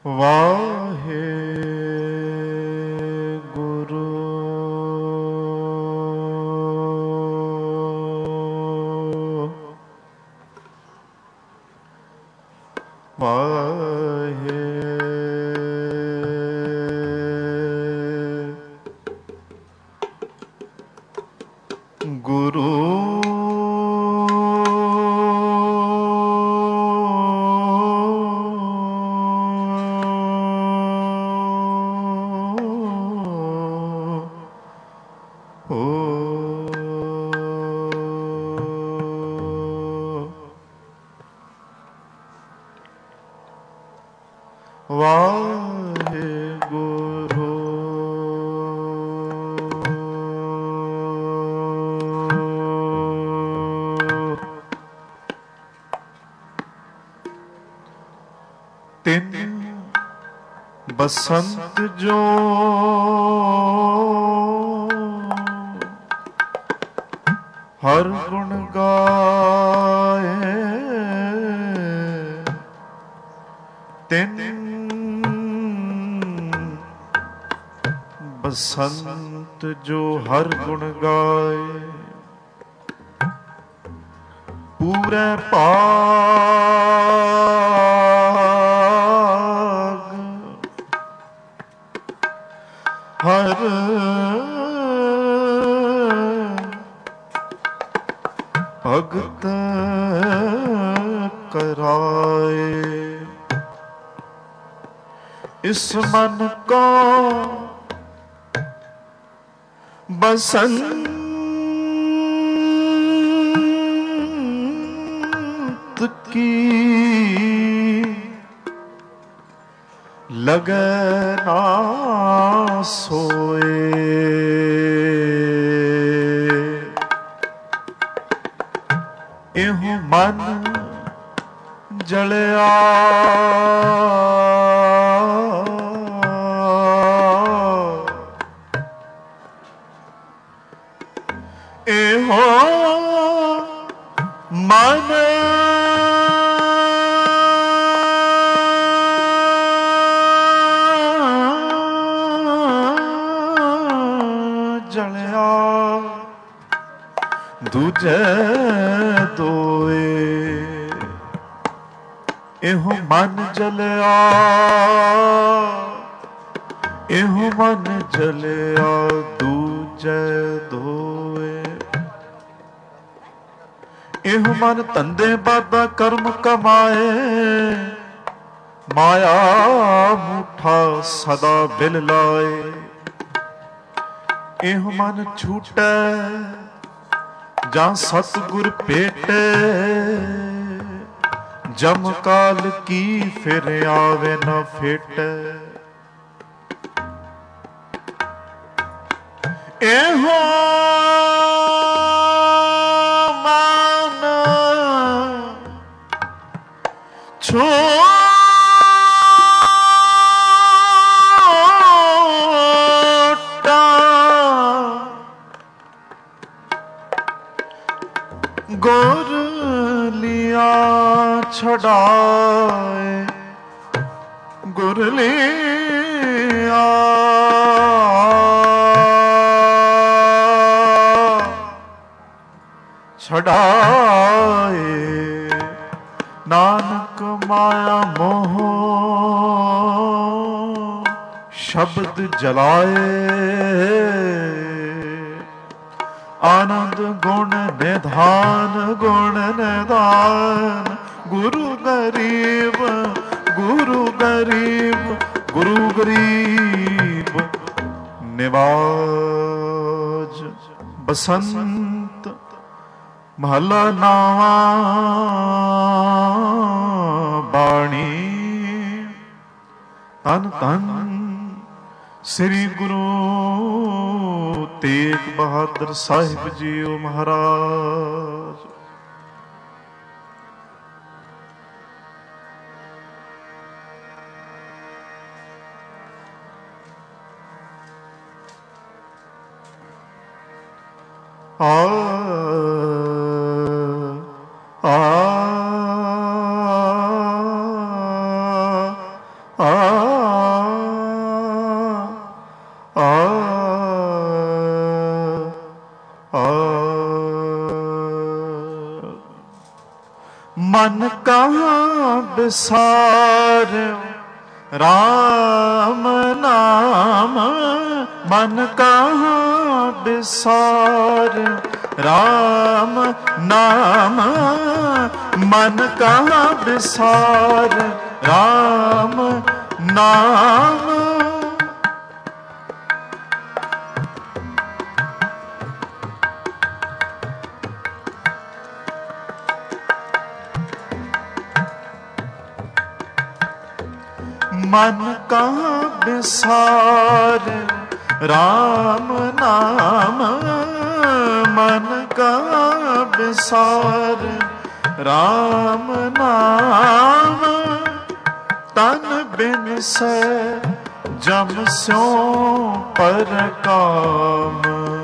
ਵਾਹਿਗੁਰੂ ਵਾਹਿਗੁਰੂ ਤਿੰਨ ਬਸੰਤ ਜੋ ਹਰ ਗੁਣ ਗਾਏ, ਤਿੰਨ ਬਸੰਤ ਜੋ ਹਰ ਗੁਣ ਗਾਏ, ਪੂਰੇ ਭਾਗ ਹਰ ਭਗਤ ਕਰਾਏ। ਇਸ ਮਨ ਕੋ बसंत की लगे ना सोए, इहु मन जलिया एहो मन जलिया दूजे दोए, एहो मन जलिया एहो मन जलिया दूजे दोए। ਇਹੋ ਮਨ ਧੰਦੇ ਬਾਦਾ ਕਰਮ ਕਮਾਏ, ਮਾਇਆ ਮੂਠਾ ਸਦਾ ਬਿਲ ਲਾਏ। ਇਹੋ ਮਨ ਛੂਟੈ ਜਾਂ ਸਤਿਗੁਰ ਭੇਟੇ, ਜਮ ਕਾਲ ਕੀ ਫਿਰ ਆਵੇ ਨਾ ਫੇਟੈ। ਇਹੋ ਛੋਟਾ ਗੁਰ ਲਿਆ ਛਡਾਏ, ਗੁਰ ਲਿਆ ਛਡਾਏ। ਨਾਨਕ ਮਾਇਆ ਮੋਹ ਸ਼ਬਦ ਜਲਾਏ, ਆਨੰਦ ਗੁਣ ਨਿਧਾਨ ਗੁਣ ਨਿਧਾਨ। ਗੁਰੂ ਗਰੀਬ ਗੁਰੂ ਗਰੀਬ ਗੁਰੂ ਗਰੀਬ ਨਿਵਾਜ। ਬਸੰਤ ਮਹਲਾ ਨਾਵਾਂ ਬਾਣੀ, ਧੰਨ ਧੰਨ ਸ੍ਰੀ ਗੁਰੂ ਤੇਗ ਬਹਾਦਰ ਸਾਹਿਬ ਜੀਓ ਮਹਾਰਾਜ। ਆ ਆ ਆ ਮਨ ਕਹਾਂ ਬਿਸਾਰਿਓ ਰਾਮ ਨਾਮ, ਮਨ ਕਹਾਂ ਬਿਸਾਰਿਓ ਰਾਮ ਨਾਮ, ਮਨ ਕਹਾਂ ਬਿਸਾਰਿਓ ਰਾਮ ਨਾਮ। ਮਨ ਕਹਾਂ ਬਿਸਾਰਿਓ ਰਾਮ ਨਾਮ, ਮਨ ਕਹਾਂ ਬਿਸਾਰਿਓ ਰਾਮ ਨਾਮ। ਤਨ ਬਿਨ ਸੈ ਜਮ ਸਿਉ ਪਰਕਾਮ,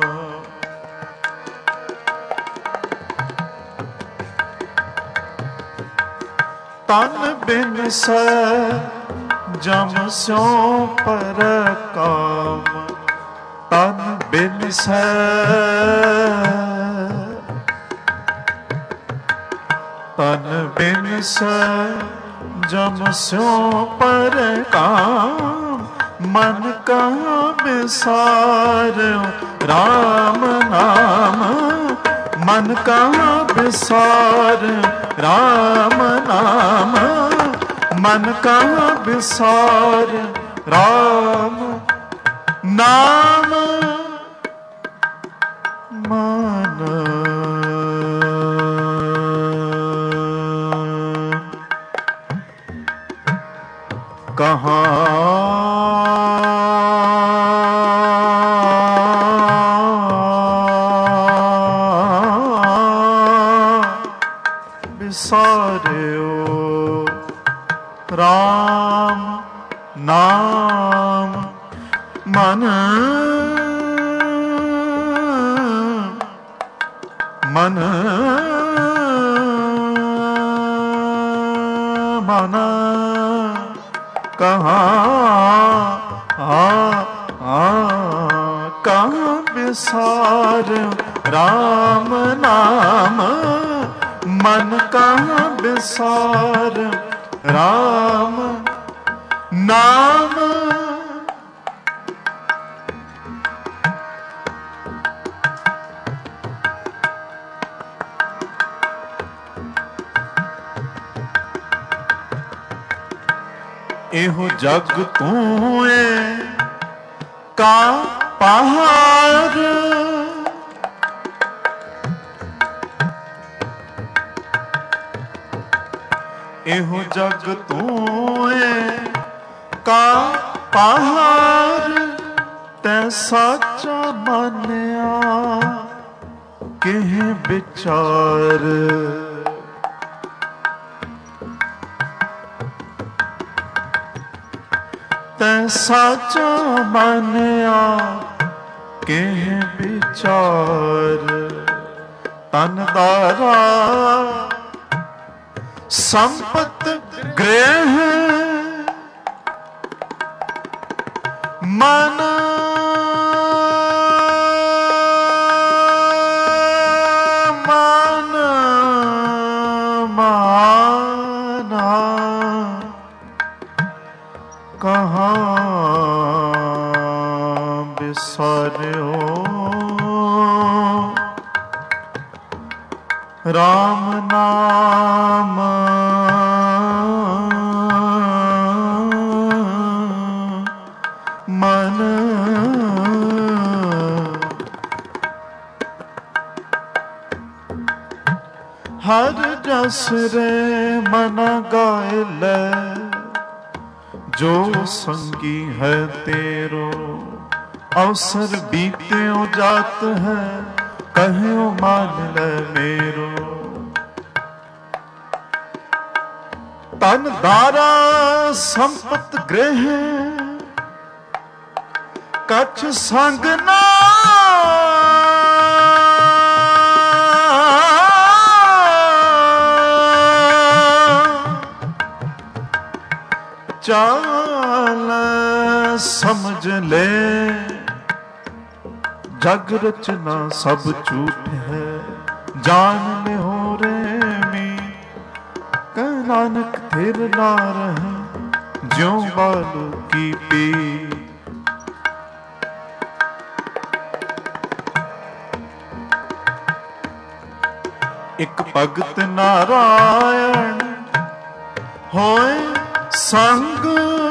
ਤਨ ਬਿਨ ਸੈ ਜਮ ਸਿਉ ਪਰਕਾਮ, ਤਨ ਬਿਨ ਸੈ ਤਨ ਬਿਨ ਸੈ ਜਮ ਸਿਉ ਪਰਕਾਮ। ਮਨ ਕਹਾਂ ਬਿਸਾਰਿਓ ਰਾਮ ਨਾਮ, ਮਨ ਕਹਾਂ ਬਿਸਾਰਿਓ ਰਾਮ ਨਾਮ, ਮਨ ਕਹਾਂ ਬਿਸਾਰਿਓ ਰਾਮ ਨਾਮ। ਮਨ ਕਹਾਂ ਬਿਸਾਰਿਓ ਰਾਮ ਨਾਮ। ਮਨ ਮਨ ਮਨ ਕਹਾਂ ਕਹਾਂ ਬਿਸਾਰਿਓ ਰਾਮ ਨਾਮ, ਮਨ ਕਹਾਂ ਬਿਸਾਰਿਓ ਰਾਮ ਨਾਮ। ਇਹੋ ਜਗ ਤੂੰ ਏ ਕਾ ਪਹਾੜ, ਇਹੋ ਜਗ ਤੂੰ ਏ ਕਾ ਪਹਾੜ। ਤੈ ਸਾਚਾ ਮੰਨਿਆ ਕਿਹ ਵਿਚਾਰ, ਤੈ ਸਾਚਾ ਮੰਨਿਆ ਕਿਹ ਵਿਚਾਰ। ਤਨ ਦਾਰਾ ਸੰਪਤ ਗ੍ਰਹਿ, ਮਨ ਮਨ ਮਾਨਾ ਕਹਾਂ ਬਿਸਾਰਿਓ ਰਾਮ ਨਾਮ। ਮਨ ਹਰ ਜਸ ਰੇ ਮਨ ਗਾਇ ਲੈ, ਜੋ ਸੰਗੀ ਹੈ ਤੇਰੋ ਅਵਸਰ ਬੀਤਿਓ ਜਾਤ ਹੈ, ਕਹਿਓ ਮਾਨ ਲੈ ਮੇਰੋ। ਤਨ ਦਾਰਾ ਸੰਪਤ ਗ੍ਰਹਿ, ਕਛ ਸੰਗ ਨਾ ਚਾਲ ਸਮਝ ਲੈ, ਜਗ ਰਚਨਾ ਸਭ ਝੂਠ ਹੈ, ਜਾਨ ਲਿਓ ਰੇ ਮੀ। ਕਹਿ ਨਾਨਕ ਥਿਰ ਨਾ ਰਹੇ, ਜਿਉ ਬਾਲੂ ਕੀ ਪੀ। ਇੱਕ ਭਗਤ ਨਾਰਾਇਣ ਹੋਏ ਸੰਗ,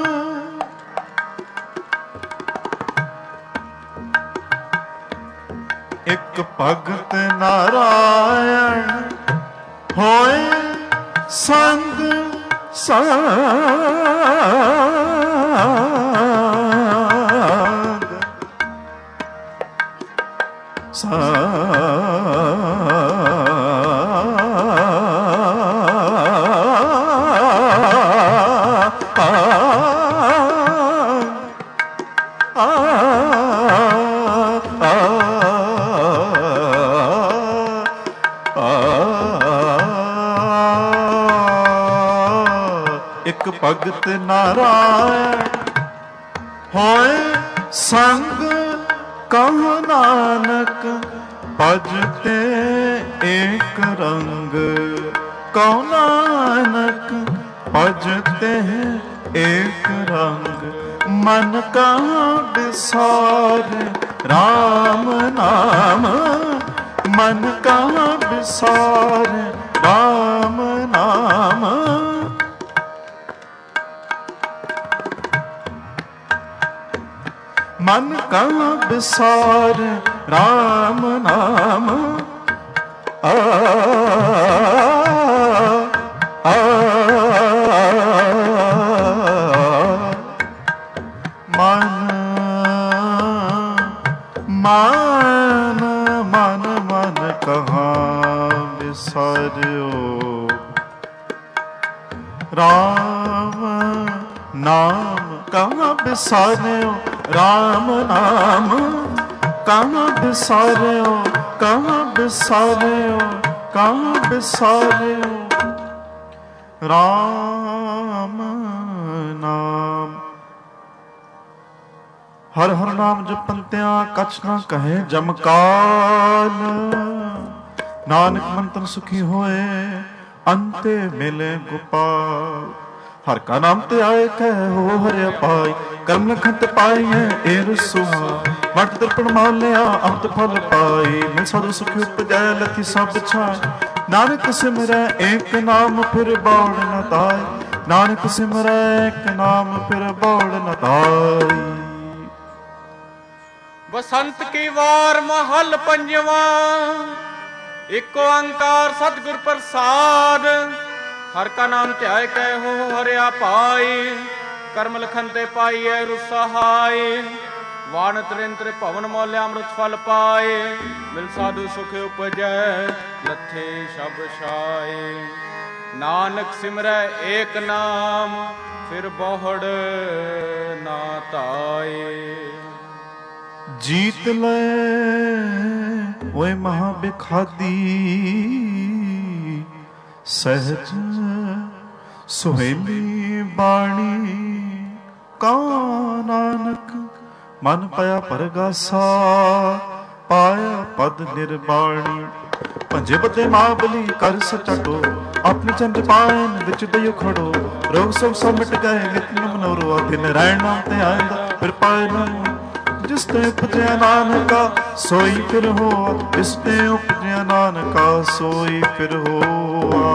ਇੱਕ ਭਗਤ ਨਾਰਾਇਣ ਹੋਏ ਸੰਗ, ਇੱਕ ਭਗਤ ਨਾਰਾਇਣ ਹੋਏ ਸੰਗ, ਕਹੁ ਨਾਨਕ ਭਜਤੇ ਏਕ ਰੰਗ। ਕਹੁ ਨਾਨਕ ਭਜਤੇ ਏਕ ਰੰਗ, ਮਨ ਕਹੁ ਬਿਸਾਰ ਰਾਮ ਨਾਮ। ਮਨ ਕਹੁ ਬਿਸਾਰ ਰਾਮ ਨਾਮ। ਮਨ ਕਹੁ ਬਿਸਾਰ ਰਾਮ ਨਾਮ। ਆ ਮਨ ਮਨ ਮਨ ਮਨ ਕਹਾਂ ਬਿਸਾਰਿਓ, ਰਾਮ ਨਾਮ ਕਹਾਂ ਬਿਸਾਰਿਓ। ਰਾਮ ਨਾਮ ਕਹਾਂ ਬਿਸਾਰਿਓ, ਕਹਾਂ ਬਿਸਾਰਿਓ, ਕਹਾਂ ਬਿਸਾਰਿਓ। ਰਾਮ ਨਾਮ। ਹਰ ਹਰ ਨਾਮ ਜਪੰਤਿਆਂ ਕਛ ਨਾ ਕਹੇ ਜਮਕਾਲ। ਨਾਨਕ ਮੰਤਨ ਸੁਖੀ ਹੋਏ, ਅੰਤੇ ਮਿਲੇ ਗੋਪਾਲ। ਹਰ ਕਾ ਨਾਮ ਤੇ ਆਏ ਕਹਿ ਹੋ ਹਰਿ ਪਾਈ, ਕਰਮ ਲਖਨ ਤੇ ਪਾਈਐ ਏ ਰਸੂਆ। ਵਟ ਦਰਪਣ ਮਾਲਿਆ ਅੰਤ ਫਲ ਪਾਈ, ਮਿਲ ਸਾਧੂ ਸੁਖ ਉਪਜੈ ਲਥੀ ਸਭ ਛਾਈ। ਨਾਨਕ ਸਿਮਰੈ ਏਕ ਨਾਮ ਫਿਰ ਬੌੜ ਨ ਤਾਈ। ਨਾਨਕ ਸਿਮਰੈ ਏਕ ਨਾਮ ਫਿਰ ਬੌੜ ਨ ਤਾਈ। ਬਸੰਤ ਕੀ ਵਾਰ ਮਹਲ ਪੰਜਵਾ, ਇਕ ਓੰਕਾਰ ਸਤਿਗੁਰ ਪ੍ਰਸਾਦ। ਹਰ ਕਾ ਨਾਮ ਧਿਆਇ ਕੈ ਹੋ ਹਰਿਆ ਪਾਈ, ਕਰਮ ਲਖਨ ਤੇ ਪਾਈਐ ਰੁਸਹਾਈ। ਵਾਣ ਤ੍ਰਿੰਤਰ ਭਵਨ ਮੌਲਿਆ ਅੰਮ੍ਰਿਤ ਫਲ ਪਾਏ, ਮਿਲ ਸਾਧੂ ਸੁਖ ਉਪਜੈ ਲੱਥੇ ਸ਼ਬ ਛਾਏ। ਨਾਨਕ ਸਿਮਰੈ ਏਕ ਨਾਮ ਫਿਰ ਬਹੁੜ ਨਾ ਧਾਏ। ਜੀਤ ਲੈ ਓਏ ਮਹਾ ਬਿਖਾਦੀ, ਸਹਿਜ ਸੁਹੇਲੀ ਬਾਣੀ। ਕਉ ਨਾਨਕ ਮਨ ਪਿਆ ਪਰਗਾਸਾ, ਪਾਇਆ ਪਦ ਨਿਰਬਾਣੀ। ਭੰਜੇ ਬੱਦੇ ਮਹਾਬਲੀ ਕਰ ਸਚਟੋ, ਆਪਣੇ ਚੰਦ ਪਾਇਨ ਵਿੱਚ ਦਇਓ ਖੜੋ। ਰੋਗ ਸਭ ਸਭ ਮਿਟ ਗਏ ਨਿਤ ਮਨੋਰੋ, ਦਿਨ ਰਹਿਣ ਨਾਮ ਤੇ ਆਇਂਦਾ ਫਿਰ ਪਾਏ ਨਾਮ। ਜਿਸ ਤੇ ਉਪਜਿਆ ਨਾਨਕਾ ਸੋਈ ਫਿਰ ਹੋਆ, ਜਿਸ ਤੇ ਉਪਜਿਆ ਨਾਨਕਾ ਸੋਈ ਫਿਰ ਹੋਆ।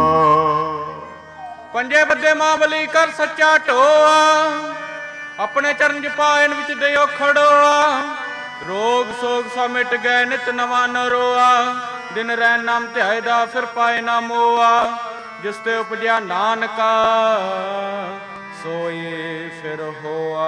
ਪੰਜੇ ਬੱਦੇ ਮਹਾਬਲੀ ਕਰ ਸੱਚਾ ਢੋਆ, ਆਪਣੇ ਚਰਨ ਚ ਪਾਇਨ ਵਿੱਚ ਦਿਓ ਖੜੋਆ। ਰੋਗ ਸੋਗ ਸਭ ਮਿਟ ਗਏ ਨਿਤ ਨਵਾਂ ਨਰੋਆ, ਦਿਨ ਰਹਿਣ ਨਾਮ ਧਿਆਏ ਦਾ ਫਿਰ ਪਾਏ ਨਾ ਮੋਆ। ਜਿਸ ਤੇ ਉਪਜਿਆ ਨਾਨਕਾ ਸੋਈ ਫਿਰ ਹੋਆ।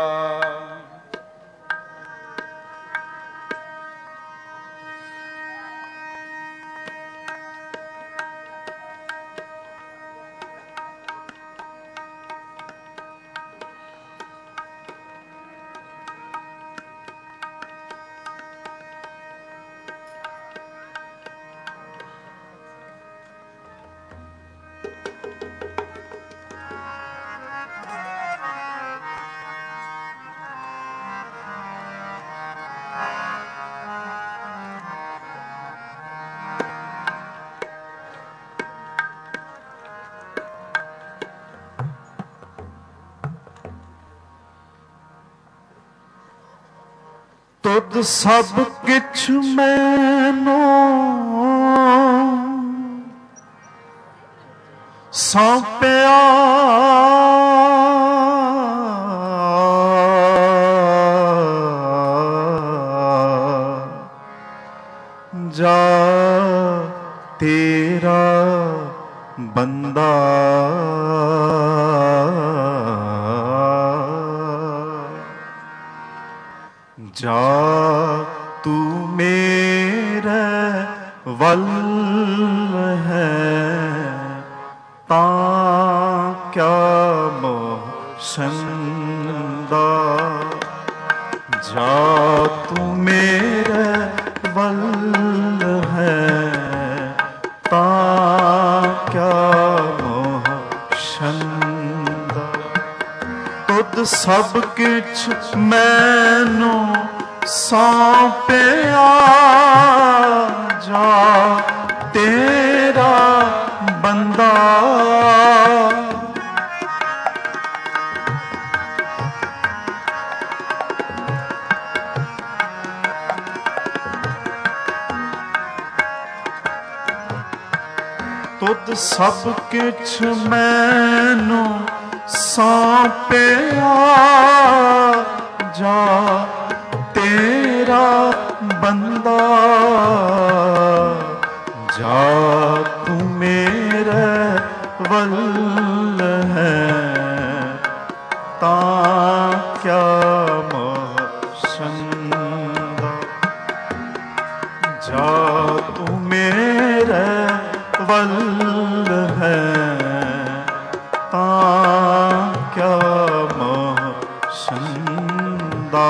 ਤੁਧ ਸਭ ਕਿਛ ਮੈਨੋ ਸੌਂਪਿਆ, ਜਾ ਤੇਰਾ ਬੰਦਾ, ਜਾ ਤੂੰ ਮੇਰੇ ਵੱਲ ਹੈ ਤਾਂ ਕਿਆ ਮੋਹ ਸੰਦਾ, ਜਾ ਤੂੰ ਮੇਰੇ ਵੱਲ ਹੈ ਤਾਂ ਕਿਆ ਮੋਹ ਸੰਦਾ। ਤੁਧ ਸਭ ਕਿਛ ਮੈਨੂੰ ਸੌਂਪਿਆ, ਜਾ ਤੇਰਾ ਬੰਦਾ, ਤੁਧ ਸਭ ਕਿਛ ਮੈਨੂੰ ਸੌਂਪਿਆ, ਜਾ ਤੇਰਾ ਬੰਦਾ, ਜਾ ਤੂੰ ਮੇਰੇ ਵੱਲ ਹੈ ਤਾਂ ਕਿਆ ਮੋਹ ਸੰਦਾ, ਜਾ ਤੂੰ ਮੇਰੇ ਵੱਲ ਹੈ ਤਾਂ ਕਿਆ ਮੋਹ ਸੰਦਾ।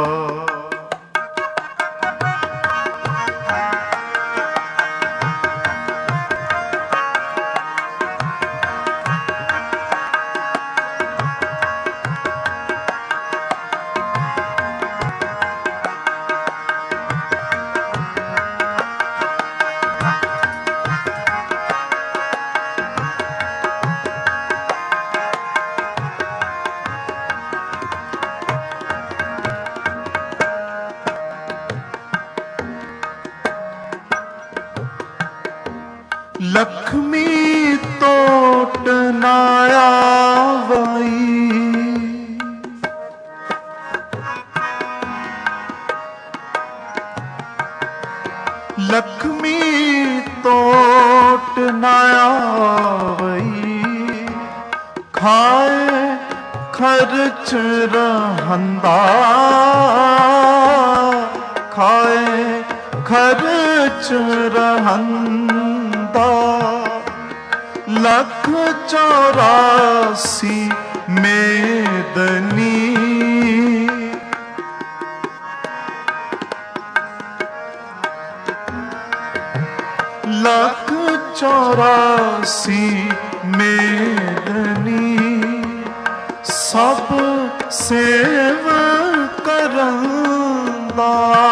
ਲਖਮੀ ਟੋਟ ਨਾ ਆਵਈ, ਲਖਮੀ ਟੋਟ ਨਾ ਆਵਈ, ਖਾਏ ਖਰਚ ਰਹੰਦਾ, ਖਾਏ ਖਰਚ ਰਹੰਦਾ, ਲੱਖ 84 ਮੇਦਨੀ, ਲੱਖ 84 ਮੇਦਨੀ, ਸਭ ਸੇਵ ਕਰੰਦਾ,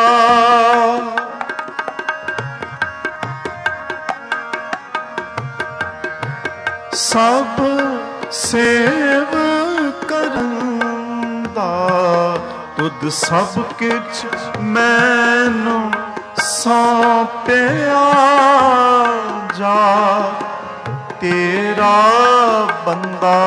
ਸਭ ਸੇਵ ਕਰੰਦਾ। ਤੁਧ ਸਭ ਕਿਛ ਮੈਨੂੰ ਸੌਂਪਿਆ, ਜਾ ਤੇਰਾ ਬੰਦਾ,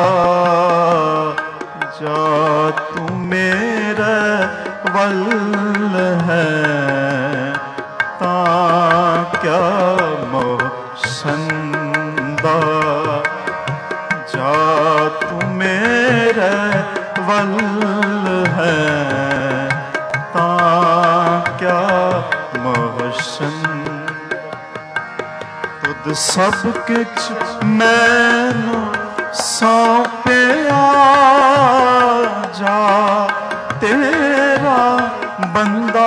ਜਾ ਤੂੰ ਮੇਰੇ ਵੱਲ ਹੈ ਤਾਂ ਕਿਆ ਮੋਹ ਸੰਦਾ, ਜਾ ਤੂੰ ਮੇਰੇ ਵੱਲ ਹੈ ਤਾਂ ਕਿਆ ਮੋਹ ਸੰਦਾ। ਤੁਧ ਸਭ ਕਿਛ ਮੈਨੂੰ ਸੌਂਪਿਆ, ਜਾ ਤੇਰਾ ਬੰਦਾ,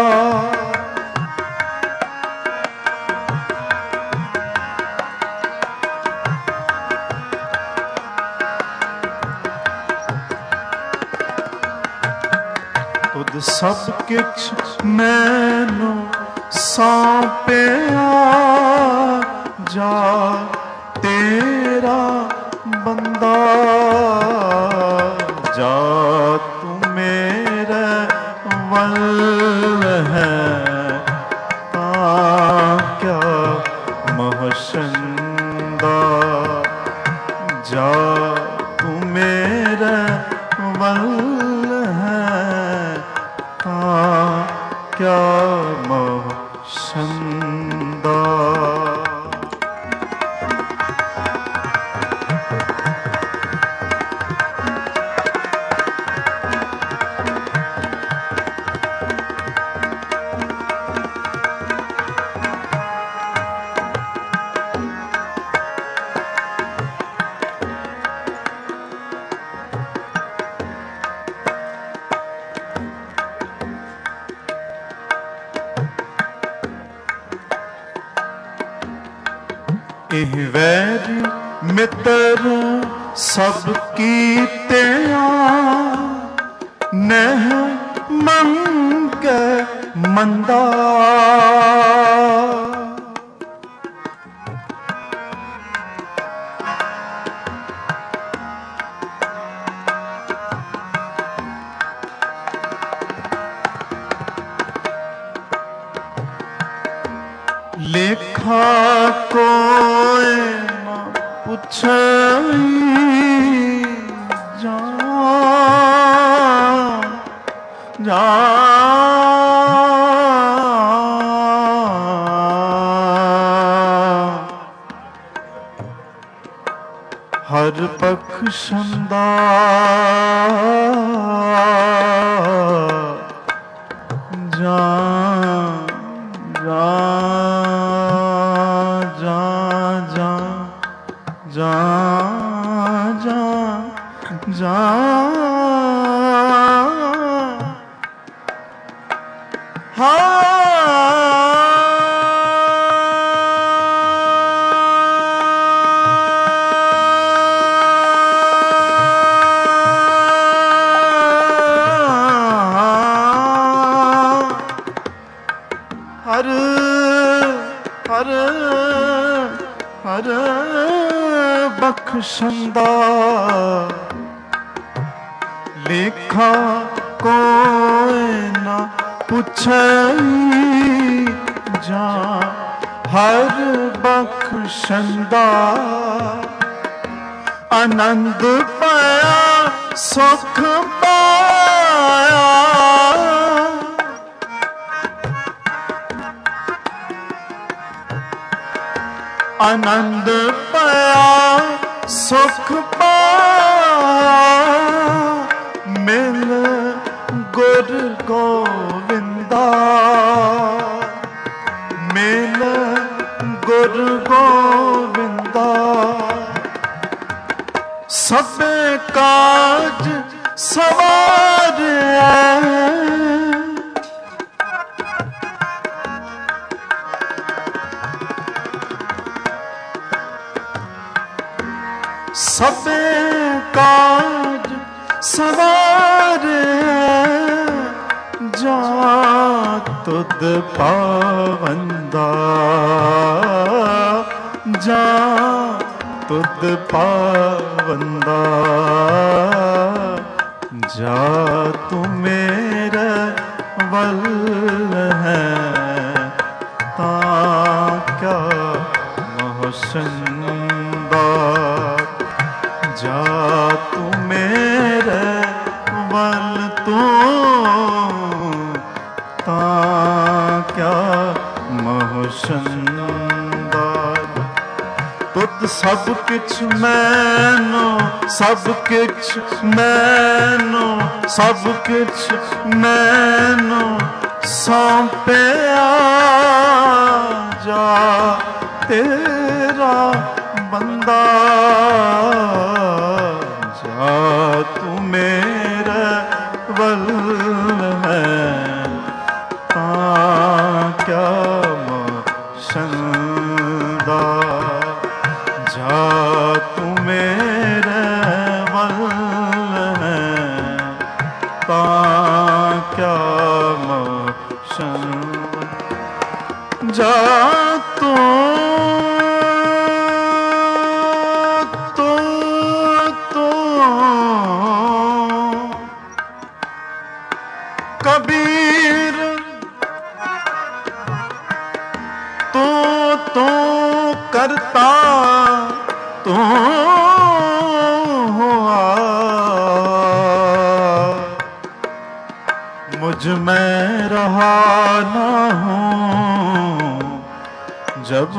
ਤੁਧ ਸਭ ਕਿਛ ਮੈਨੂੰ ਸੌਂਪਿਆ, ਜਾ ਤੇਰਾ ਬੰਦਾ, ਜਾ ਤੂੰ ਮੇਰੇ ਵੱਲ वल है क्या मोह संदा। ਇਹ ਵੈਰੀ ਮਿੱਤਰ ਸਭ ਕੀਤਿਆਂ ਨਹਿ ਮੰਗੈ ਮੰਦਾ। लेखा कोई न पुछई जा जा हर बख्शंदा जा जा जा जा जा जा हर हर हर बख्शंदा लेखा कोई न पुछई जा हर बख्शंदा। आनंद पाया सुख पाया आनंद पाया सुख पाया मिल गुर गोविंदा मिल गुर गोविंदा। सब काज सवारे सब काज सवारे जा तुद पावंदा जा तुद पावंदा। जा तू मेरे वल है ता क्या मोहसंदा। जा तू मेरे वल तू ता क्या मोहसंदा। तुद सब किछ मैनू सब किछ मैनू सब किछ मैनू सौंपिया जा तेरा बंदा। जा तू मेरे वल है ता क्या मोहसंदा। जा तू मेरे वल है ता क्या मोहसंदा। जा तू कबीर तू करता तू हुआ मुझ में रहा ना हूँ जब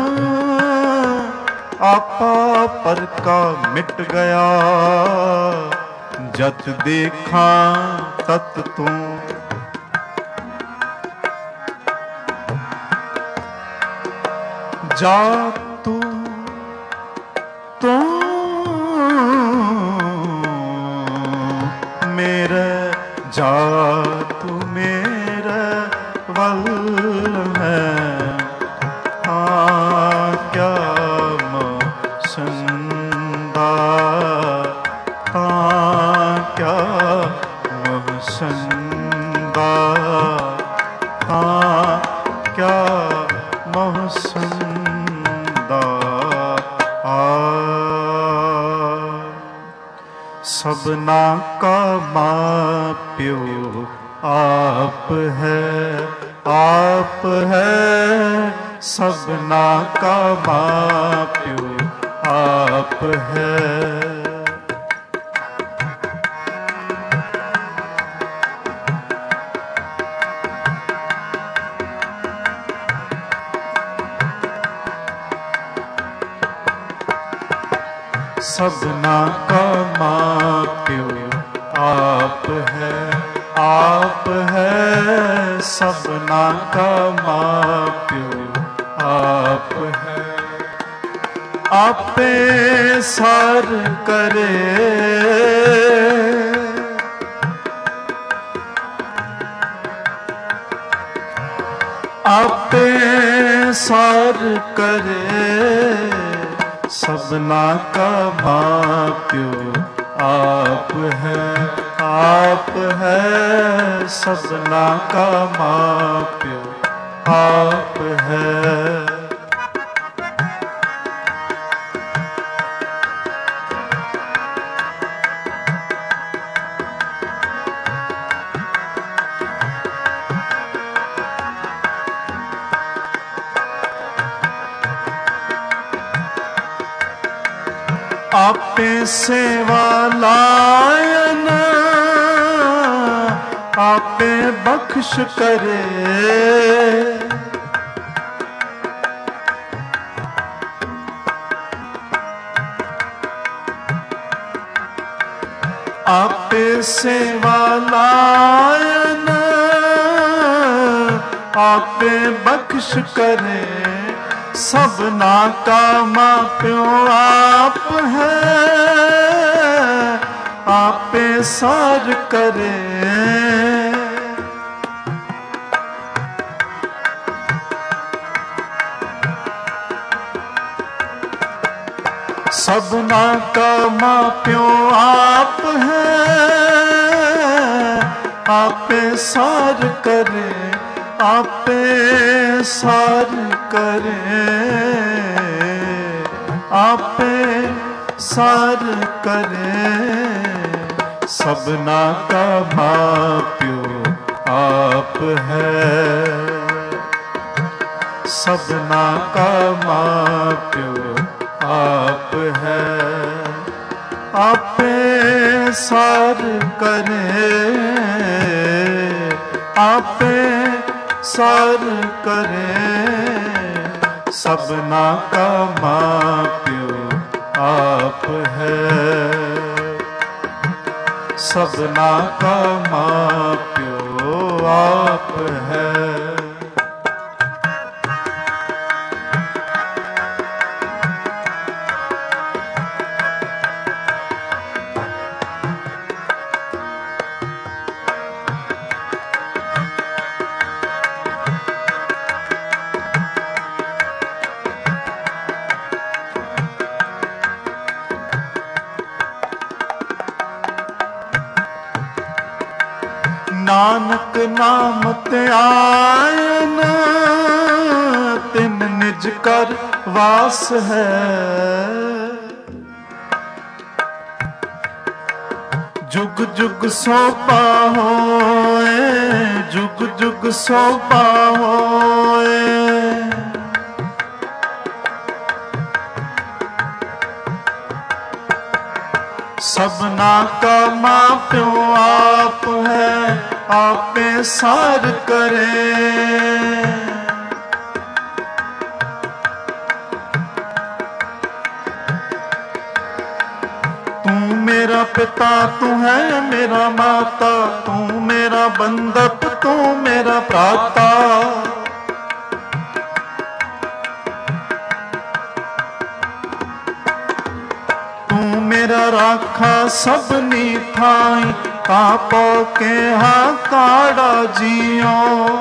आपा पर का मिट गया, जत देखा तत तू। जा तू मेरे, जा तू मेरे वल है। हाँ क्या मोहसंदा, हाँ क्या मोहसंदा, हाँ क्या मोहसंदा। सबना का माँ प्यो आप है, आप है। सबना का माँ प्यो आप है। सबना का माँ प्यो आप है, आप है। सबना का माँ प्यो आप है। आपे सार करे, आपे सार करे। सबना का माँ प्यो आप है, आप है। सबना का माँ प्यो आप है। आपे सेवा लायन, आपे बख्श करे। आपे सेवा लायन, आपे बख्श करे। सबना का माँ प्यो आप है, आपे सार करे। सबना का माँ प्यो आप है, आपे सार करे। आपे सार करे, आपे सार करे। सबना का माँ प्यो आप है, सबना का माँ प्यो आप है। आपे सार करे, आपे सार करे। सबना का माँ प्यो आप है, सबना का माँ प्यो आप है। नानक नाम ते आयन, तिन निज कर वास है। जुग जुग सो पाहोए, जुग जुग सो पाहोए। सबना का माँ प्यो आप है, आपे सार करे। मेरा पिता तू है मेरा माता, तू मेरा बंधप तू मेरा भ्राता। तू मेरा राखा सबनी थाई, कापो के हा काड़ा जियो।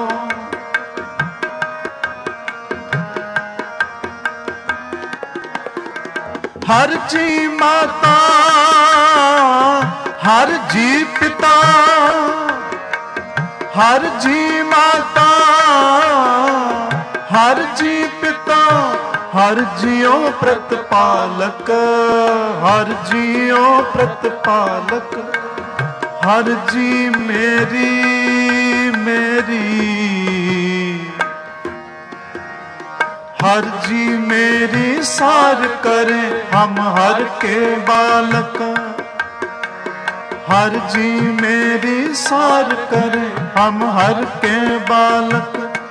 हर जी माता हर जी पिता, हर जी माता हर जी पिता, हर जियो प्रतिपालक, हर जियो प्रतिपालक। हर जी मेरी मेरी, हर जी मेरी सार करे, हम हर के बालक। हर जी मेरी सार करे, हम हर के बालक।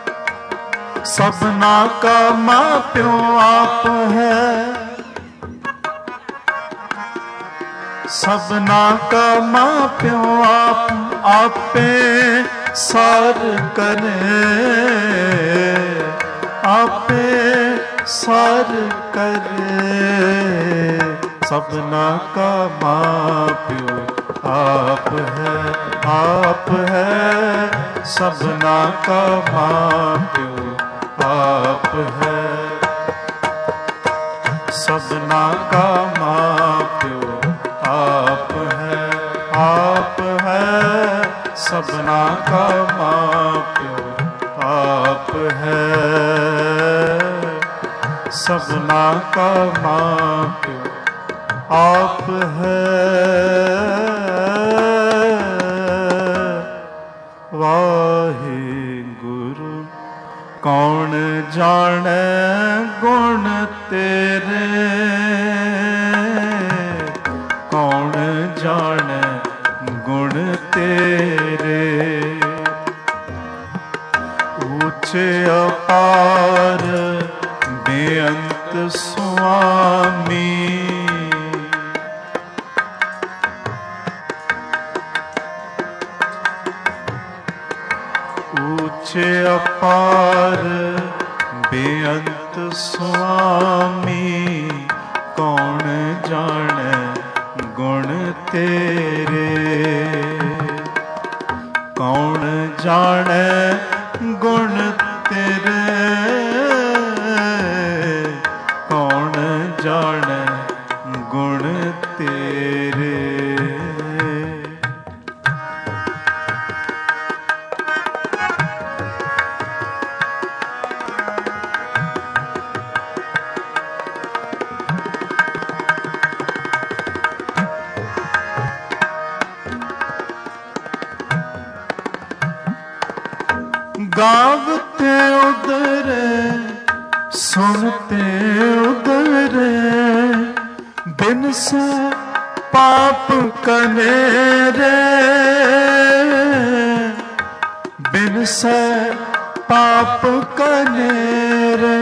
सबना का माँ प्यो आप है, सबना का माँ प्यो आपे सार करे, आपे सार करे। सबना का माँ प्यो आप है, सबना का माँ प्यो आप है। सबना का माँ प्यो आप है, सबना का माँ प्यो आप है। सबना का माँ प्यो आप है। वाहिगुरु कौन जाने गुण तेरे, कौन जाने गुण तेरे। ऊंचे अपार बेअंत स्वामी, ऊंचे अपार बेअंत स्वामी। कौन जाने गुण तेरे, कौन जाने गुण तेरे, कौन जाने गुण तेरे। गावते उधरे सुनते उधरे, बिन से पाप कनेरे, बिन से पाप कनेरे।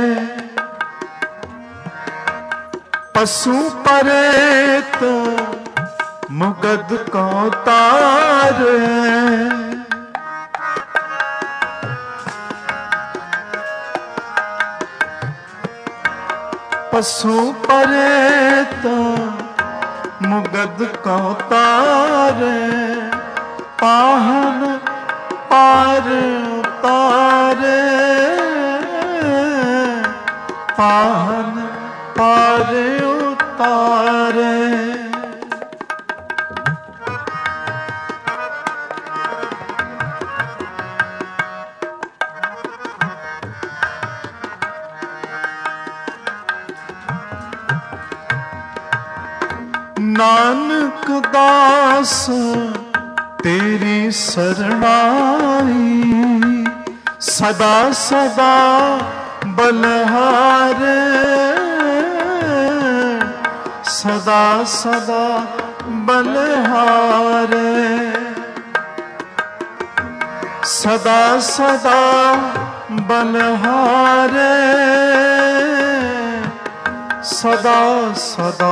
पशु परेत मुगद को तारे, पशु परेत मुगद को तारे। पाहन पार उतारे, पाहन पार उतारे। नानक दास तेरी शरणाई, सदा सदा बलहारे, सदा सदा बलहारे। सदा सदा बलहारे, सदा सदा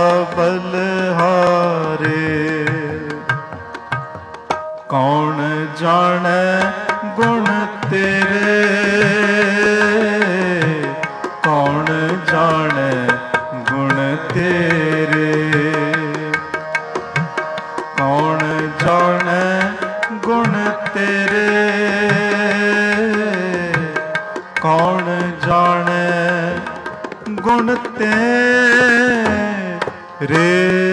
बलहारे। कौन जाने गुण तेरे, कौन जाने गुण तेरे, कौन जाने गुण तेरे, कौन जाने गुण तेरे।